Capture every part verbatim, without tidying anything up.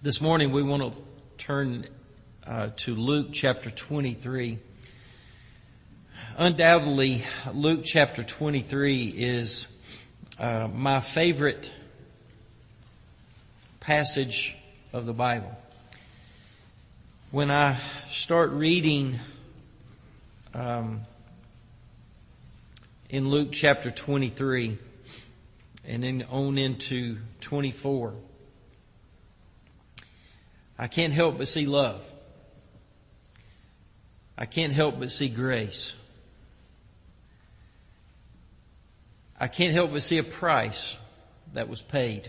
This morning we want to turn uh, to Luke chapter twenty-three. Undoubtedly, Luke chapter twenty-three is uh, my favorite passage of the Bible. When I start reading um, in Luke chapter twenty-three and then on into twenty-four, I can't help but see love. I can't help but see grace. I can't help but see a price that was paid.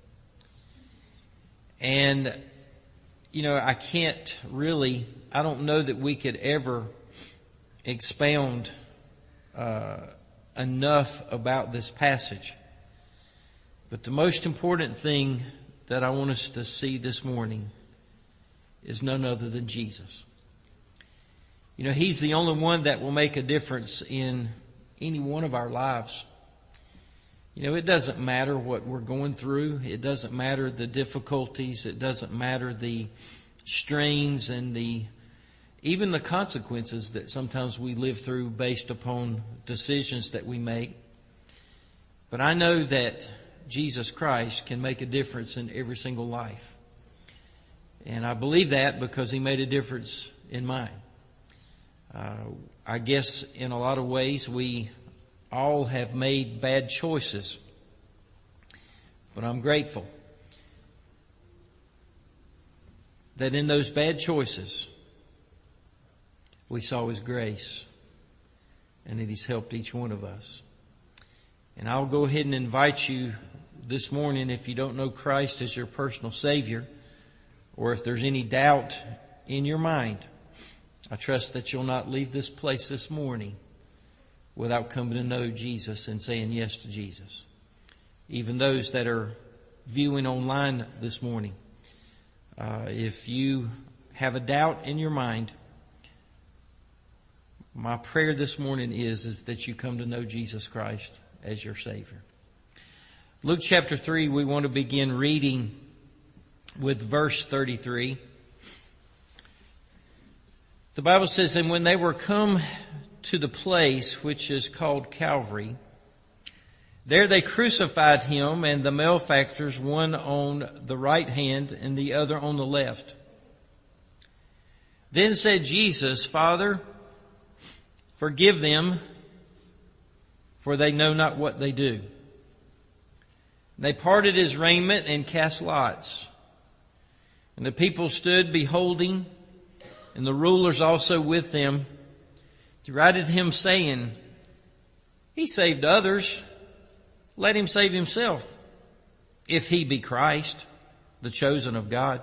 And, you know, I can't really, I don't know that we could ever expound uh, enough about this passage. But the most important thing that I want us to see this morning is none other than Jesus. You know, He's the only one that will make a difference in any one of our lives. You know, it doesn't matter what we're going through. It doesn't matter the difficulties. It doesn't matter the strains and the, even the consequences that sometimes we live through based upon decisions that we make. But I know that Jesus Christ can make a difference in every single life. And I believe that because He made a difference in mine. Uh, I guess in a lot of ways we all have made bad choices. But I'm grateful that in those bad choices we saw His grace and that He's helped each one of us. And I'll go ahead and invite you this morning, if you don't know Christ as your personal Savior, or if there's any doubt in your mind, I trust that you'll not leave this place this morning without coming to know Jesus and saying yes to Jesus. Even those that are viewing online this morning, uh, if you have a doubt in your mind, my prayer this morning is, is that you come to know Jesus Christ as your Savior. Luke chapter three, we want to begin reading with verse thirty-three. The Bible says, "And when they were come to the place which is called Calvary, there they crucified Him and the malefactors, one on the right hand and the other on the left. Then said Jesus, Father, forgive them, for they know not what they do. And they parted His raiment and cast lots. And the people stood beholding, and the rulers also with them, derided Him, saying, He saved others, let Him save Himself, if He be Christ, the chosen of God.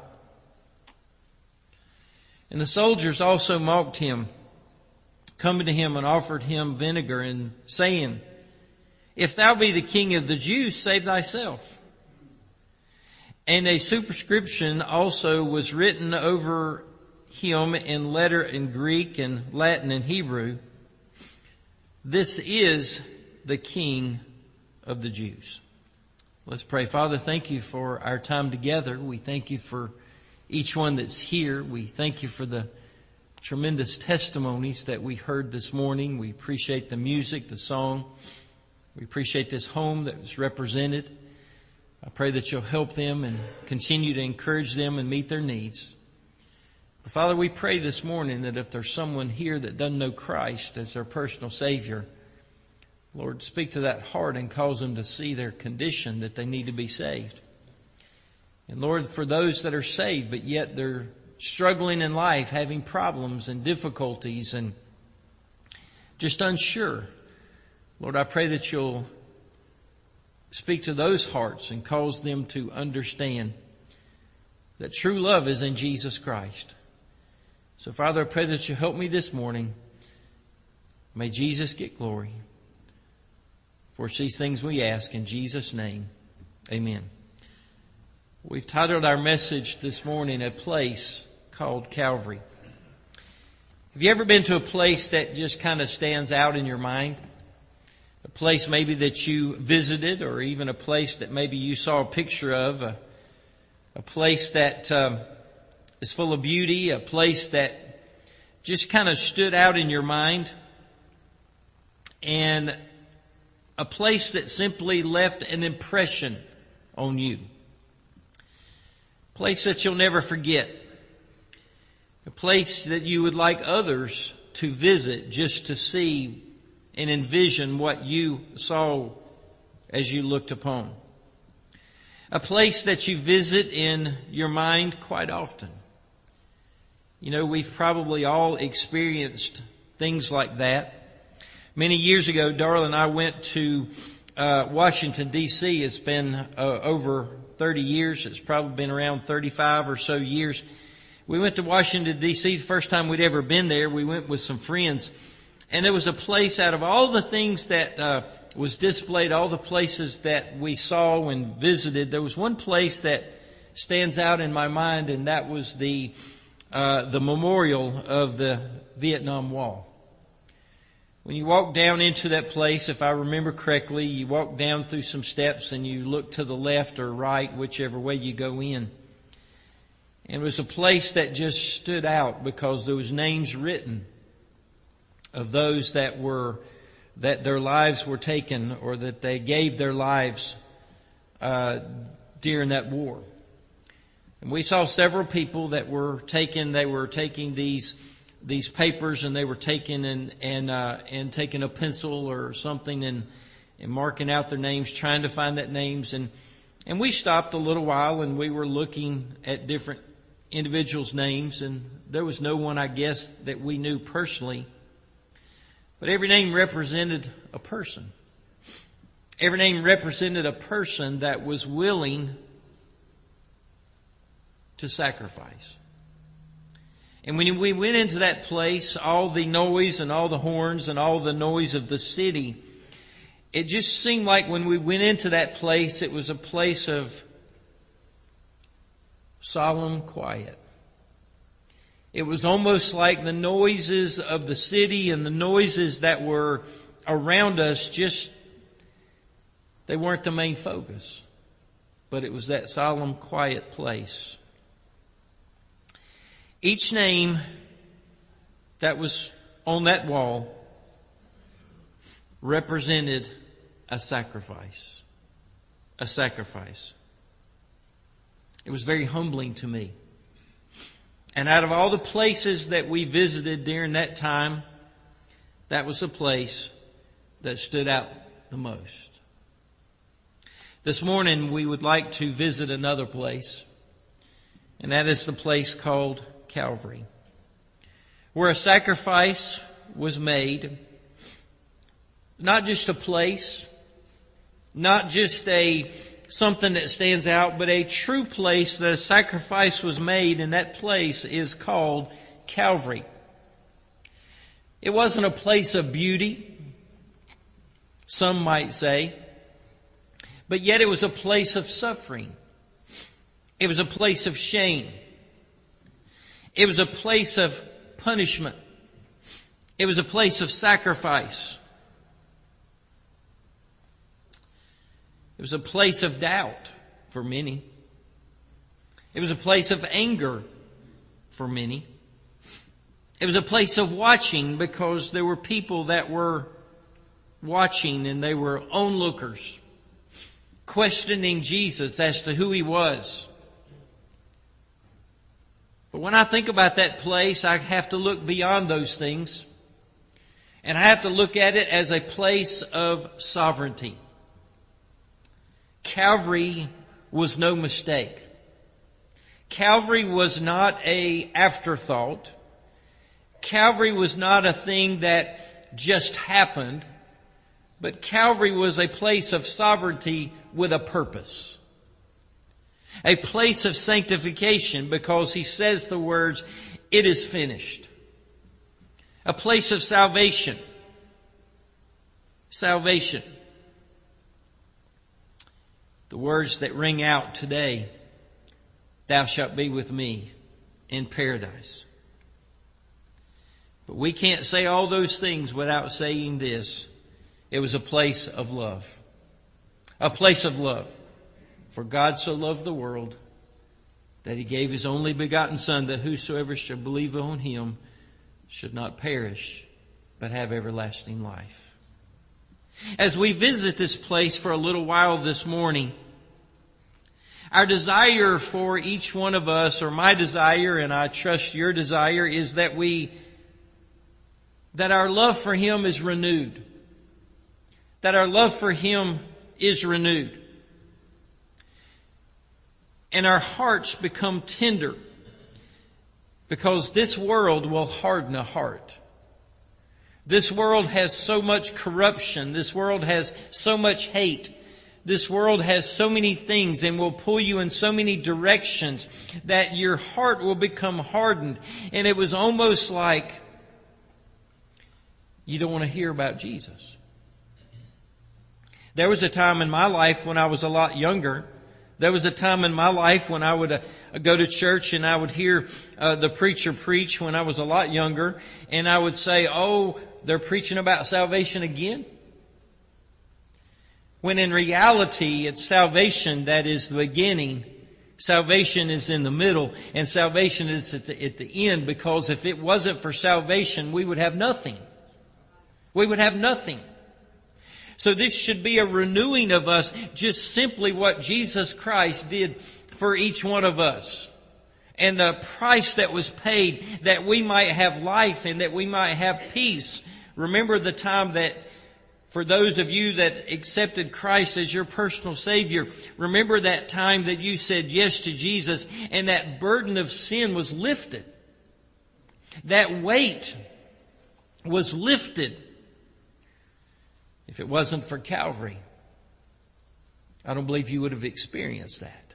And the soldiers also mocked Him, coming to Him and offered Him vinegar, and saying, If Thou be the King of the Jews, save Thyself. And a superscription also was written over Him in letter in Greek and Latin and Hebrew, This is the King of the Jews." Let's pray. Father, thank You for our time together. We thank You for each one that's here. We thank You for the tremendous testimonies that we heard this morning. We appreciate the music, the song. We appreciate this home that was represented. I pray that You'll help them and continue to encourage them and meet their needs. But Father, we pray this morning that if there's someone here that doesn't know Christ as their personal Savior, Lord, speak to that heart and cause them to see their condition, that they need to be saved. And Lord, for those that are saved, but yet they're struggling in life, having problems and difficulties and just unsure, Lord, I pray that You'll speak to those hearts and cause them to understand that true love is in Jesus Christ. So Father, I pray that You help me this morning. May Jesus get glory. For these things we ask in Jesus' name. Amen. We've titled our message this morning, A Place Called Calvary. Have you ever been to a place that just kind of stands out in your mind? A place maybe that you visited, or even a place that maybe you saw a picture of, a, a place that um, is full of beauty, a place that just kind of stood out in your mind, and a place that simply left an impression on you. A place that you'll never forget. A place that you would like others to visit just to see and envision what you saw as you looked upon. A place that you visit in your mind quite often. You know, we've probably all experienced things like that. Many years ago, Darla and I went to uh, Washington, D C It's been uh, over thirty years. It's probably been around thirty-five or so years. We went to Washington, D C the first time we'd ever been there. We went with some friends. And there was a place out of all the things that uh, was displayed, all the places that we saw and visited, there was one place that stands out in my mind, and that was the uh, the memorial of the Vietnam Wall. When you walk down into that place, if I remember correctly, you walk down through some steps and you look to the left or right, whichever way you go in. And it was a place that just stood out because there was names written of those that were, that their lives were taken or that they gave their lives uh, during that war. And we saw several people that were taken, they were taking these these papers and they were taking and and uh, and taking a pencil or something and and marking out their names, trying to find that names. And and we stopped a little while and we were looking at different individuals' names, and there was no one, I guess, that we knew personally. But every name represented a person. Every name represented a person that was willing to sacrifice. And when we went into that place, all the noise and all the horns and all the noise of the city, it just seemed like when we went into that place, it was a place of solemn quiet. It was almost like the noises of the city and the noises that were around us just, they weren't the main focus. But it was that solemn, quiet place. Each name that was on that wall represented a sacrifice. A sacrifice. It was very humbling to me. And out of all the places that we visited during that time, that was the place that stood out the most. This morning we would like to visit another place, and that is the place called Calvary, where a sacrifice was made. Not just a place, not just a something that stands out, but a true place that a sacrifice was made, and that place is called Calvary. It wasn't a place of beauty, some might say, but yet it was a place of suffering. It was a place of shame. It was a place of punishment. It was a place of sacrifice. It was a place of doubt for many. It was a place of anger for many. It was a place of watching, because there were people that were watching and they were onlookers, questioning Jesus as to who He was. But when I think about that place, I have to look beyond those things. And I have to look at it as a place of sovereignty. Calvary was no mistake. Calvary was not an afterthought. Calvary was not a thing that just happened. But Calvary was a place of sovereignty with a purpose. A place of sanctification, because He says the words, "It is finished." A place of salvation. Salvation. The words that ring out today, "Thou shalt be with me in paradise." But we can't say all those things without saying this. It was a place of love. A place of love. For God so loved the world that He gave His only begotten Son, that whosoever shall believe on Him should not perish, but have everlasting life. As we visit this place for a little while this morning, our desire for each one of us, or my desire, and I trust your desire, is that we, that our love for Him is renewed. That our love for Him is renewed. And our hearts become tender, because this world will harden a heart. This world has so much corruption. This world has so much hate. This world has so many things and will pull you in so many directions that your heart will become hardened. And it was almost like you don't want to hear about Jesus. There was a time in my life when I was a lot younger. There was a time in my life when I would uh, go to church and I would hear uh, the preacher preach when I was a lot younger. And I would say, oh, they're preaching about salvation again? When in reality, it's salvation that is the beginning. Salvation is in the middle, and salvation is at the, at the end, because if it wasn't for salvation, we would have nothing. We would have nothing. So this should be a renewing of us, just simply what Jesus Christ did for each one of us. And the price that was paid that we might have life and that we might have peace. Remember the time that, for those of you that accepted Christ as your personal Savior, remember that time that you said yes to Jesus and that burden of sin was lifted. That weight was lifted. If it wasn't for Calvary, I don't believe you would have experienced that.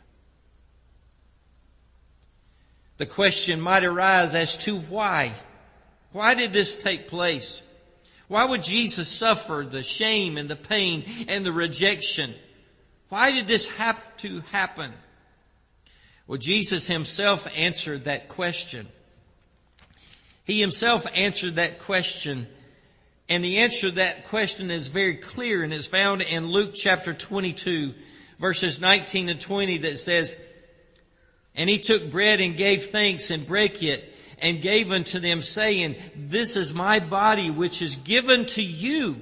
The question might arise as to why. Why did this take place? Why would Jesus suffer the shame and the pain and the rejection? Why did this have to happen? Well, Jesus Himself answered that question. He Himself answered that question. And the answer to that question is very clear, and is found in Luke chapter twenty-two, verses nineteen and twenty, that says, "And He took bread and gave thanks and brake it and gave unto them, saying, This is my body which is given to you.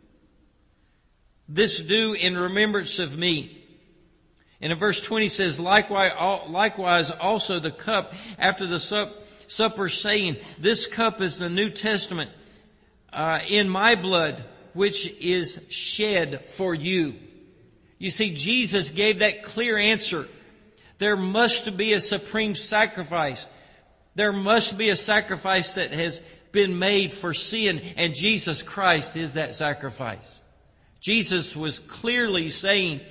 This do in remembrance of me." And in verse twenty says, Likewise, likewise also the cup after the sup, supper, saying, This cup is the New Testament uh, in my blood, which is shed for you. You see, Jesus gave that clear answer. There must be a supreme sacrifice. There must be a sacrifice that has been made for sin, and Jesus Christ is that sacrifice. Jesus was clearly saying,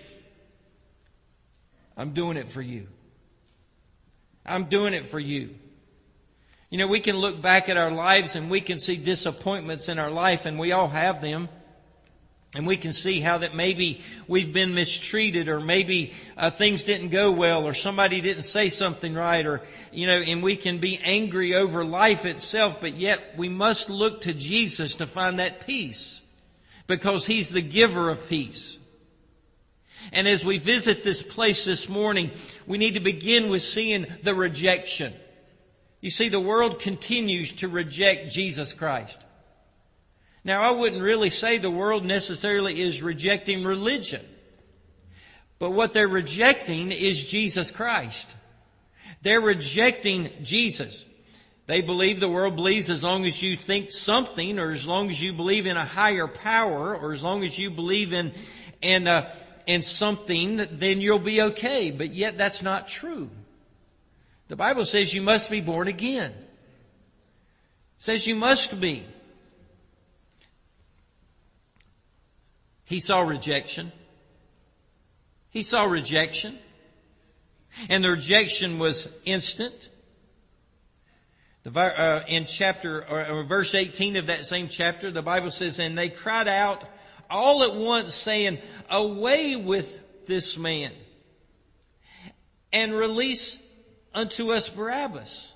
I'm doing it for you. I'm doing it for you. You know, we can look back at our lives and we can see disappointments in our life, and we all have them. And we can see how that maybe we've been mistreated, or maybe uh, things didn't go well, or somebody didn't say something right, or, you know, and we can be angry over life itself, but yet we must look to Jesus to find that peace, because He's the giver of peace. And as we visit this place this morning, we need to begin with seeing the rejection. You see, the world continues to reject Jesus Christ. Now, I wouldn't really say the world necessarily is rejecting religion. But what they're rejecting is Jesus Christ. They're rejecting Jesus. They believe, the world believes, as long as you think something, or as long as you believe in a higher power, or as long as you believe in, in, uh, in something, then you'll be okay. But yet that's not true. The Bible says you must be born again. It says you must be. He saw rejection. He saw rejection. And the rejection was instant. The, uh, in chapter, or, or verse eighteen of that same chapter, the Bible says, And they cried out all at once, saying, Away with this man, and release unto us Barabbas.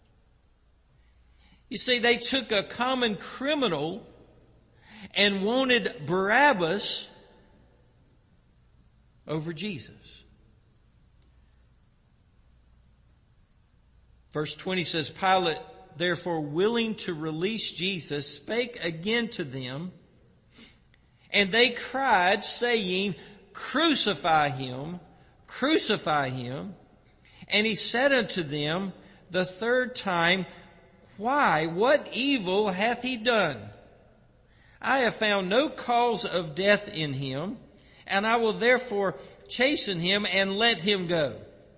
You see, they took a common criminal and wanted Barabbas over Jesus. Verse twenty says, Pilate, therefore, willing to release Jesus, spake again to them, and they cried, saying, Crucify him, crucify him. And he said unto them the third time, Why, what evil hath he done? I have found no cause of death in him, and I will therefore chasten him and let him go.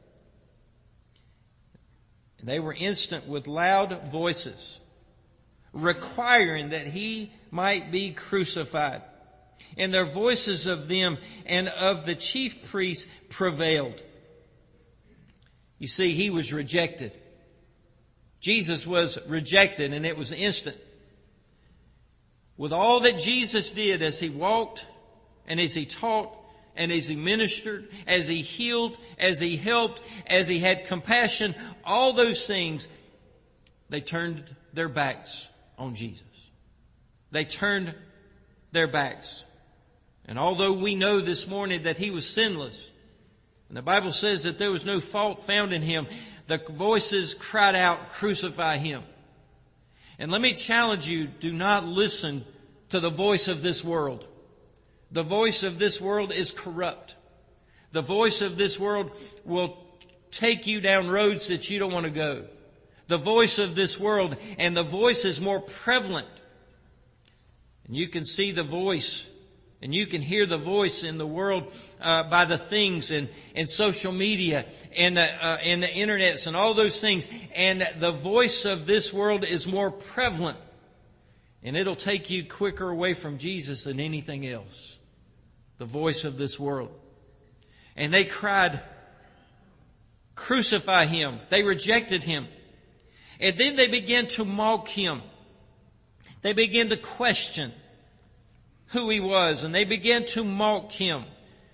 And they were instant with loud voices, requiring that he might be crucified. And their voices of them and of the chief priests prevailed. You see, he was rejected. Jesus was rejected, and it was instant. With all that Jesus did as he walked and as he taught and as he ministered, as he healed, as he helped, as he had compassion, all those things, they turned their backs on Jesus. They turned their backs. And although we know this morning that he was sinless, and the Bible says that there was no fault found in him, the voices cried out, Crucify him. And let me challenge you, do not listen to the voice of this world. The voice of this world is corrupt. The voice of this world will take you down roads that you don't want to go. The voice of this world, and the voice is more prevalent. And you can see the voice, and you can hear the voice in the world uh, by the things and, and social media and, uh, uh, and the internets and all those things. And the voice of this world is more prevalent. And it'll take you quicker away from Jesus than anything else. The voice of this world. And they cried, Crucify him. They rejected him. And then they began to mock him. They began to question who he was, and they began to mock him.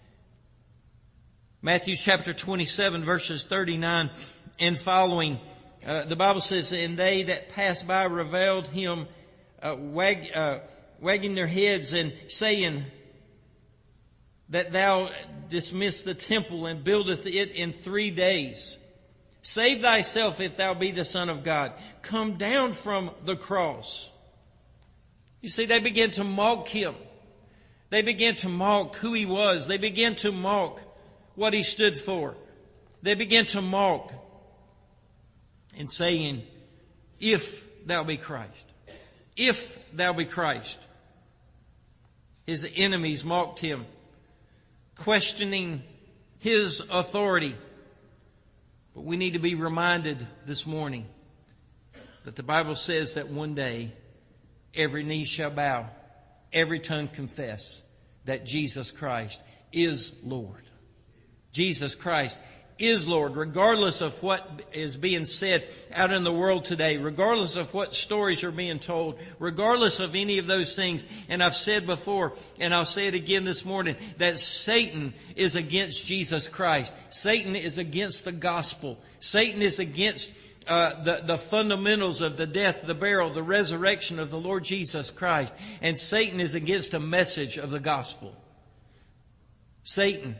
Matthew chapter twenty-seven, verses thirty-nine and following, uh, the Bible says, And they that passed by reviled him, uh, wag, uh, wagging their heads and saying, That thou dismiss the temple and buildeth it in three days. Save thyself if thou be the Son of God. Come down from the cross. You see, they began to mock him. They began to mock who he was. They began to mock what he stood for. They began to mock and saying, If thou be Christ. If thou be Christ. His enemies mocked him, questioning his authority. But we need to be reminded this morning that the Bible says that one day every knee shall bow, every tongue confess that Jesus Christ is Lord. Jesus Christ is Lord, regardless of what is being said out in the world today, regardless of what stories are being told, regardless of any of those things. And I've said before, and I'll say it again this morning, that Satan is against Jesus Christ. Satan is against the gospel. Satan is against Uh, the, the fundamentals of the death, the burial, the resurrection of the Lord Jesus Christ. And Satan is against a message of the gospel. Satan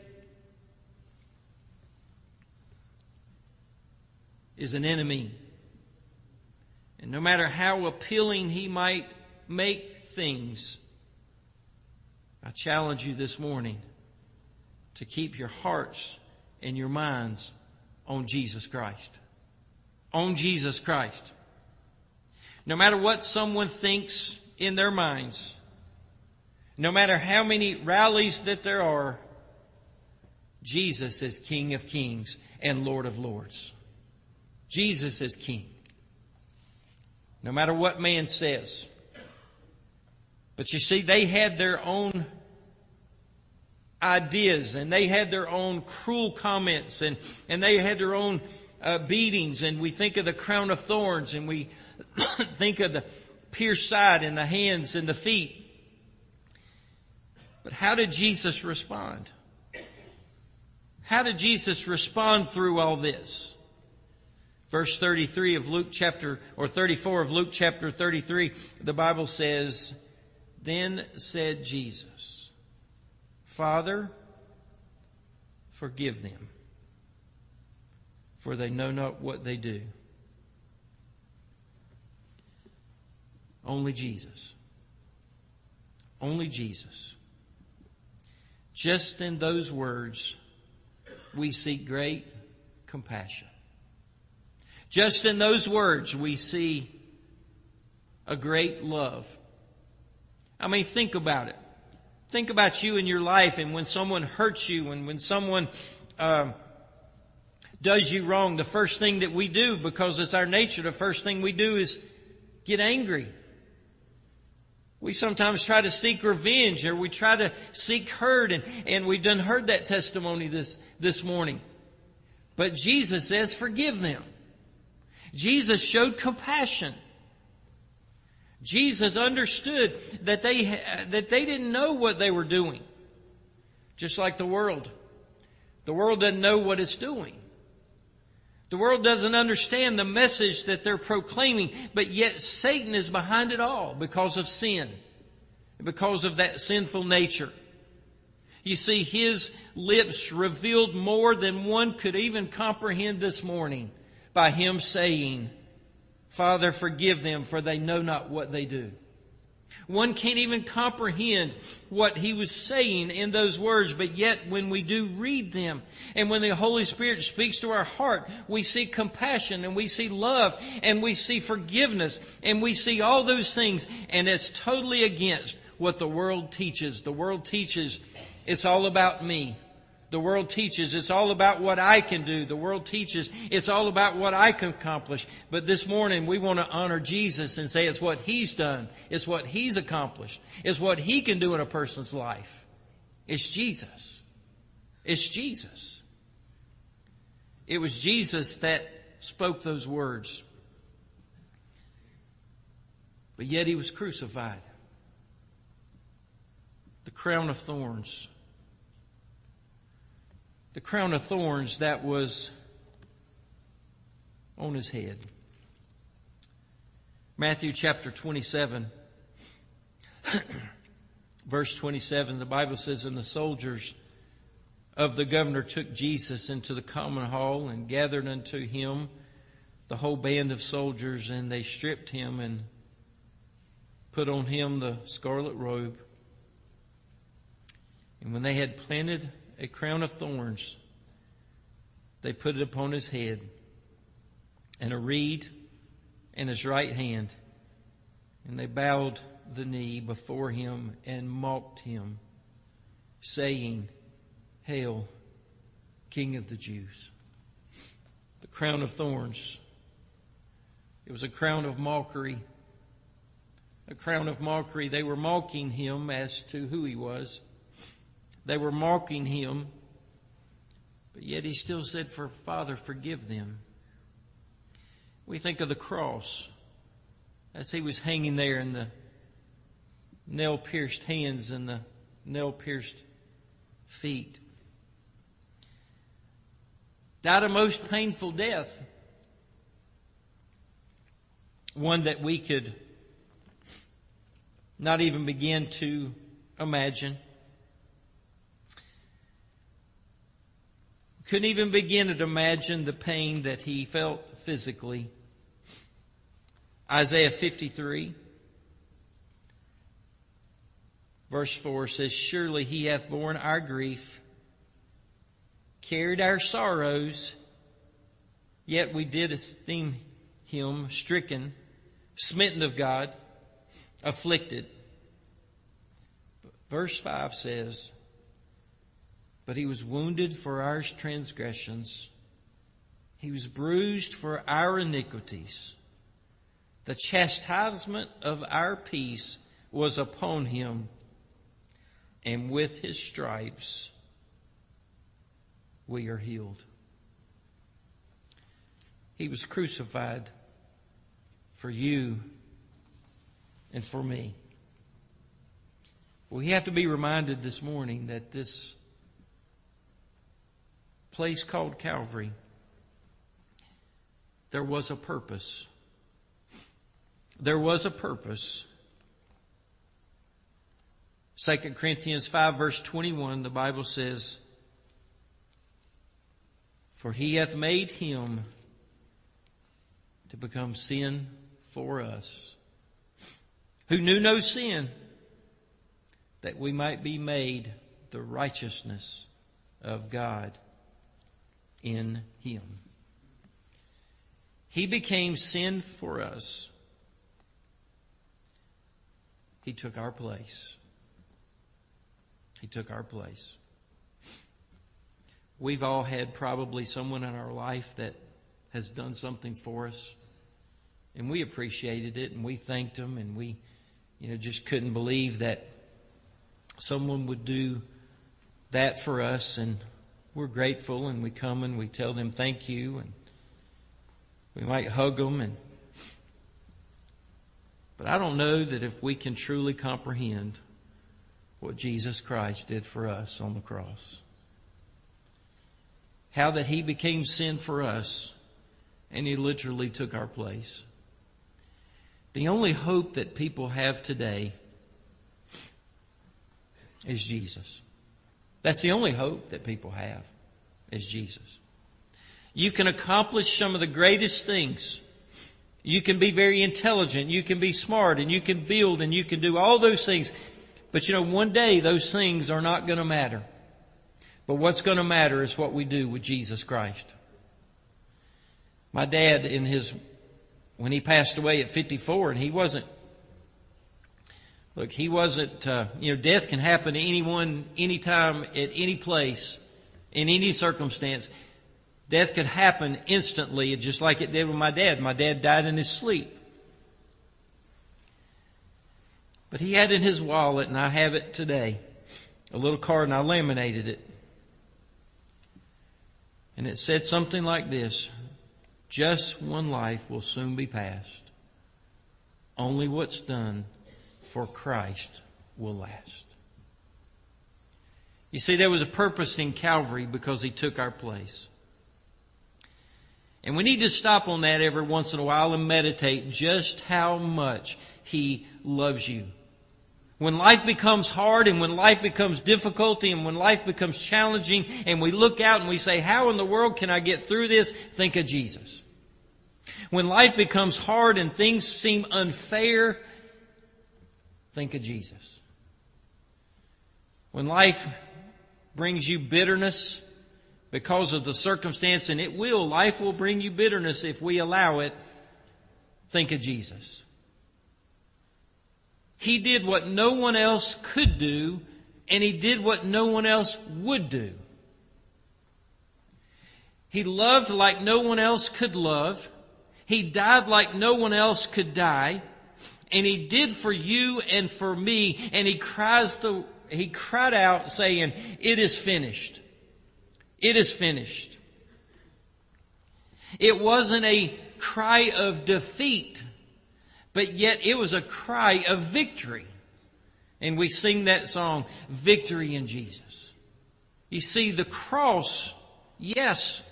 is an enemy. And no matter how appealing he might make things, I challenge you this morning to keep your hearts and your minds on Jesus Christ. On Jesus Christ. No matter what someone thinks in their minds, no matter how many rallies that there are, Jesus is King of Kings and Lord of Lords. Jesus is King. No matter what man says. But you see, they had their own ideas, and they had their own cruel comments, and, and they had their own Uh, beatings, and we think of the crown of thorns, and we think of the pierced side and the hands and the feet. But how did Jesus respond? How did Jesus respond through all this? Verse thirty-three of Luke chapter, or thirty-four of Luke chapter thirty-three, the Bible says, Then said Jesus, Father, forgive them, for they know not what they do. Only Jesus. Only Jesus. Just in those words, we see great compassion. Just in those words, we see a great love. I mean, think about it. Think about you in your life, and when someone hurts you, and when someone uh, does you wrong, the first thing that we do, because it's our nature, the first thing we do is get angry. We sometimes try to seek revenge, or we try to seek hurt, and, and we've done heard that testimony this, this morning. But Jesus says, forgive them. Jesus showed compassion. Jesus understood that they, that they didn't know what they were doing. Just like the world. The world doesn't know what it's doing. The world doesn't understand the message that they're proclaiming, but yet Satan is behind it all because of sin, because of that sinful nature. You see, his lips revealed more than one could even comprehend this morning by him saying, Father, forgive them, for they know not what they do. One can't even comprehend what he was saying in those words, but yet when we do read them, and when the Holy Spirit speaks to our heart, we see compassion, and we see love, and we see forgiveness, and we see all those things, and it's totally against what the world teaches. The world teaches it's all about me. The world teaches it's all about what I can do. The world teaches it's all about what I can accomplish. But this morning we want to honor Jesus and say it's what He's done. It's what He's accomplished. It's what He can do in a person's life. It's Jesus. It's Jesus. It was Jesus that spoke those words. But yet He was crucified. The crown of thorns. The crown of thorns that was on His head. Matthew chapter twenty-seven, verse twenty-seven, the Bible says, And the soldiers of the governor took Jesus into the common hall and gathered unto Him the whole band of soldiers, and they stripped Him and put on Him the scarlet robe. And when they had planted a crown of thorns, they put it upon His head, and a reed in His right hand. And they bowed the knee before Him and mocked Him, saying, Hail, King of the Jews. The crown of thorns. It was a crown of mockery. A crown of mockery. They were mocking Him as to who He was. They were mocking Him, but yet He still said, "For Father, forgive them." We think of the cross as He was hanging there, and the nail-pierced hands and the nail-pierced feet. Died a most painful death. One that we could not even begin to imagine. Couldn't even begin to imagine the pain that He felt physically. Isaiah fifty-three, verse four says, Surely He hath borne our grief, carried our sorrows, yet we did esteem Him stricken, smitten of God, afflicted. Verse five says, But He was wounded for our transgressions. He was bruised for our iniquities. The chastisement of our peace was upon Him, and with His stripes we are healed. He was crucified for you and for me. We have to be reminded this morning that this place called Calvary, there was a purpose. There was a purpose. Second Corinthians five verse twenty-one, the Bible says, For He hath made Him to become sin for us, who knew no sin, that we might be made the righteousness of God in Him. He became sin for us. He took our place. He took our place. We've all had probably someone in our life that has done something for us, and we appreciated it, and we thanked them, and we, you know, just couldn't believe that someone would do that for us, and we're grateful, and we come and we tell them thank you, and we might hug them, and but I don't know that if we can truly comprehend what Jesus Christ did for us on the cross. How that He became sin for us, and He literally took our place. The only hope that people have today is Jesus. That's the only hope that people have, is Jesus. You can accomplish some of the greatest things. You can be very intelligent, you can be smart, and you can build, and you can do all those things. But you know, one day those things are not going to matter. But what's going to matter is what we do with Jesus Christ. My dad, in his, when he passed away at fifty-four, and he wasn't, look, he wasn't, uh, you know, death can happen to anyone, anytime, at any place, in any circumstance. Death could happen instantly, just like it did with my dad. My dad died in his sleep. But he had in his wallet, and I have it today, a little card, and I laminated it. And it said something like this: just one life will soon be past. Only what's done for Christ will last. You see, there was a purpose in Calvary because He took our place. And we need to stop on that every once in a while and meditate just how much He loves you. When life becomes hard, and when life becomes difficulty, and when life becomes challenging, and we look out and we say, how in the world can I get through this? Think of Jesus. When life becomes hard and things seem unfair, think of Jesus. When life brings you bitterness because of the circumstance, and it will, life will bring you bitterness if we allow it, think of Jesus. He did what no one else could do, and He did what no one else would do. He loved like no one else could love. He died like no one else could die. And He did for you and for me. And He cries the, He cried out saying, it is finished. It is finished. It wasn't a cry of defeat, but yet it was a cry of victory. And we sing that song, Victory in Jesus. You see, the cross, yes,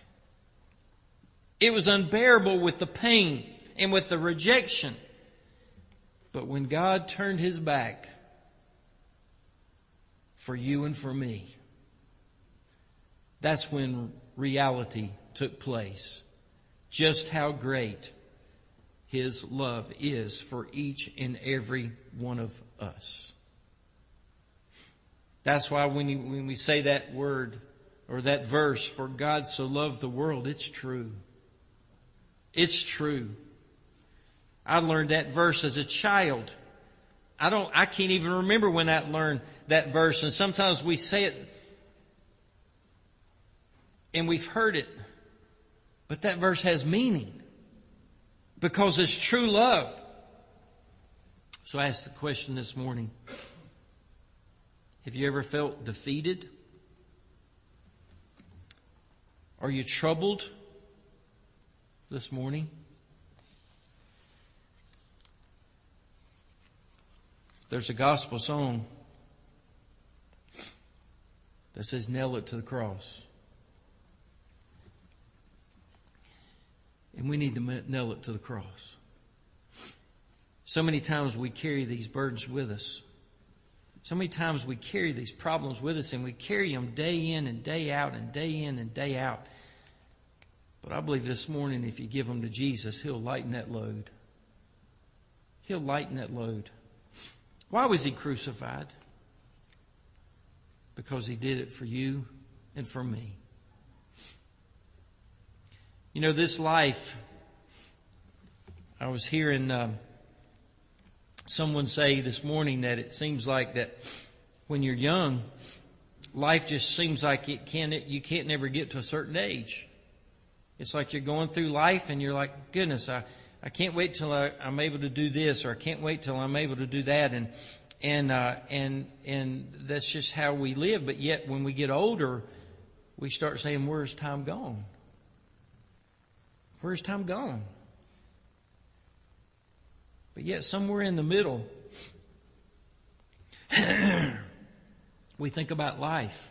it was unbearable with the pain and with the rejection. But when God turned His back for you and for me, that's when reality took place. Just how great His love is for each and every one of us. That's why when, you, when we say that word or that verse, for God so loved the world, it's true. It's true. I learned that verse as a child. I don't, I can't even remember when I learned that verse. And sometimes we say it and we've heard it, but that verse has meaning because it's true love. So I asked the question this morning: have you ever felt defeated? Are you troubled this morning? There's a gospel song that says, nail it to the cross. And we need to nail it to the cross. So many times we carry these burdens with us. So many times we carry these problems with us, and we carry them day in and day out and day in and day out. But I believe this morning, if you give them to Jesus, He'll lighten that load. He'll lighten that load. Why was He crucified? Because He did it for you and for me. You know, this life, I was hearing um, someone say this morning that it seems like that when you're young, life just seems like it can't, you can't never get to a certain age. It's like you're going through life and you're like, goodness, I, I can't wait till I, I'm able to do this, or I can't wait till I'm able to do that. And, and, uh, and, and that's just how we live. But yet when we get older, we start saying, where's time gone? Where's time gone? But yet somewhere in the middle, we think about life.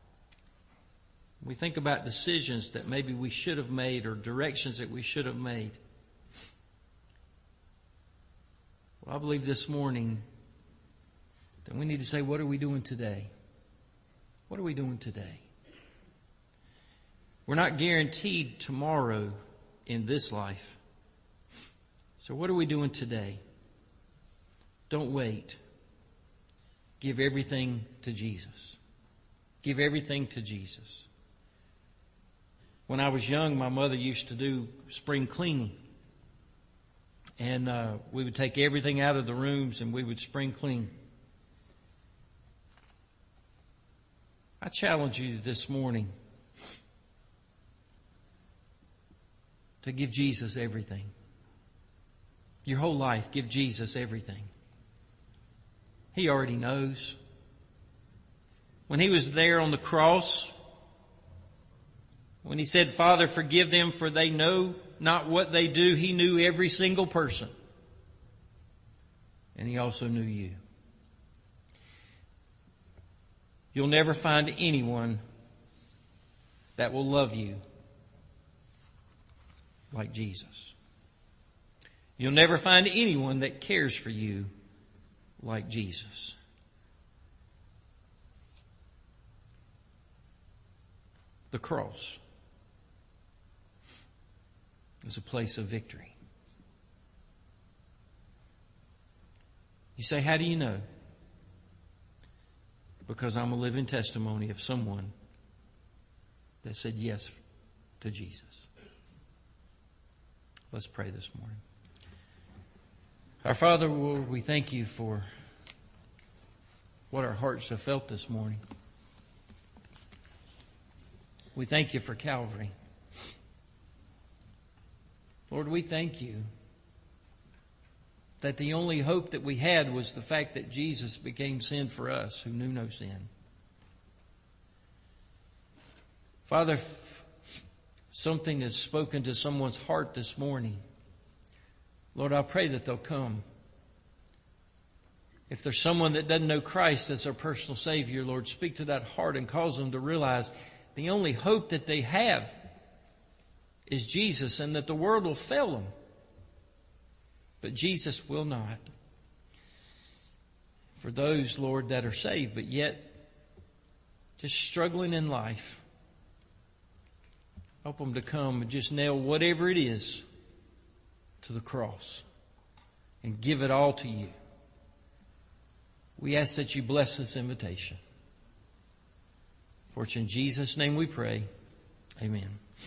We think about decisions that maybe we should have made, or directions that we should have made. Well, I believe this morning that we need to say, what are we doing today? What are we doing today? We're not guaranteed tomorrow in this life. So what are we doing today? Don't wait. Give everything to Jesus. Give everything to Jesus. When I was young, my mother used to do spring cleaning. And uh, we would take everything out of the rooms and we would spring clean. I challenge you this morning to give Jesus everything. Your whole life, give Jesus everything. He already knows. When He was there on the cross, when He said, Father, forgive them, for they know not what they do, He knew every single person. And He also knew you. You'll never find anyone that will love you like Jesus. You'll never find anyone that cares for you like Jesus. The cross is a place of victory. You say, how do you know? Because I'm a living testimony of someone that said yes to Jesus. Let's pray this morning. Our Father, Lord, we thank You for what our hearts have felt this morning. We thank You for Calvary. Lord, we thank You that the only hope that we had was the fact that Jesus became sin for us who knew no sin. Father, if something has spoken to someone's heart this morning, Lord, I pray that they'll come. If there's someone that doesn't know Christ as their personal Savior, Lord, speak to that heart and cause them to realize the only hope that they have is Jesus, and that the world will fail them, but Jesus will not. For those, Lord, that are saved, but yet just struggling in life, help them to come and just nail whatever it is to the cross and give it all to You. We ask that You bless this invitation. For it's in Jesus' name we pray. Amen.